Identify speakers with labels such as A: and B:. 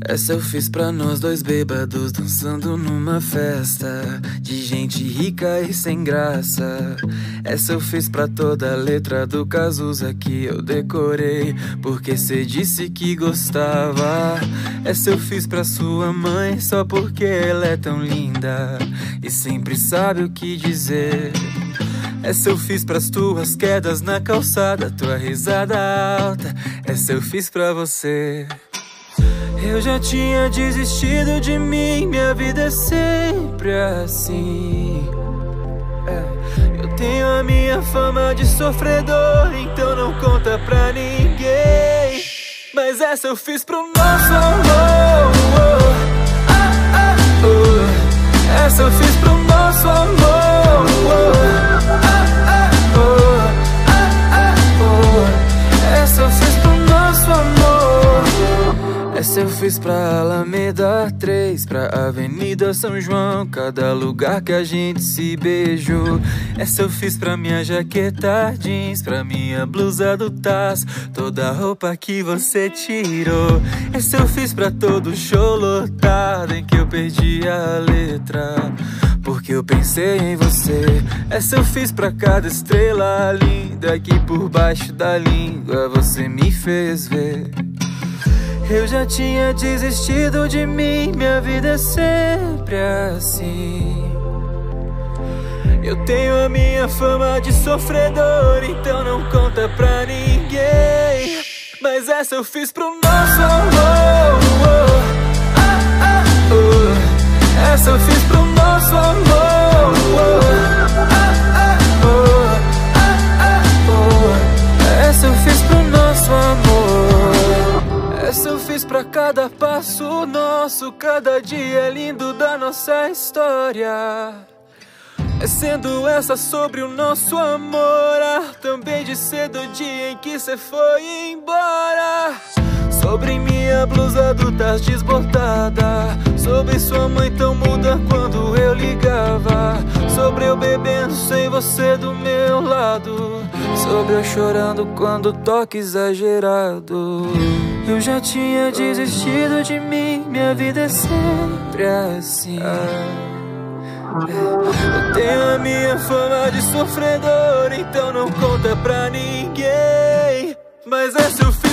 A: Essa eu fiz pra nós dois bêbados dançando numa festa de gente rica e sem graça. Essa eu fiz pra toda a letra do Cazuza que eu decorei, porque cê disse que gostava. Essa eu fiz pra sua mãe só porque ela é tão linda e sempre sabe o que dizer. Essa eu fiz pras tuas quedas na calçada, tua risada alta. Essa eu fiz pra você. Eu já tinha desistido de mim, minha vida é sempre assim. Eu tenho a minha fama de sofredor, então não conta pra ninguém. Mas essa eu fiz pro nosso amor. Essa eu fiz pro nosso amor. Essa eu fiz pro nosso amor. Essa eu fiz pra Alameda 3, pra Avenida São João, cada lugar que a gente se beijou. Essa eu fiz pra minha jaqueta jeans, pra minha blusa do Taz, toda a roupa que você tirou. Essa eu fiz pra todo show lotado em que eu perdi a letra, porque eu pensei em você. Essa eu fiz pra cada estrela linda que por baixo da língua você me fez ver. Eu já tinha desistido de mim, minha vida é sempre assim. Eu tenho a minha fama de sofredor, então não conta pra ninguém. Mas essa eu fiz pro nosso amor. Essa eu fiz pro nosso amor. Essa eu fiz pro nosso amor. Essa eu fiz pra cada passo nosso, cada dia lindo da nossa história. Sendo essa sobre o nosso amor, também de ser do dia em que cê foi embora. Sobre minha blusa do Taz desbotada, sobre sua mãe tão muda quando eu ligava, sobre eu bebendo sem você do meu lado, sobre eu chorando quando toque exagerado. Eu já tinha desistido de mim, minha vida é sempre assim. Eu tenho a minha fama de sofredor, então não conta pra ninguém. Mas essa eu fiz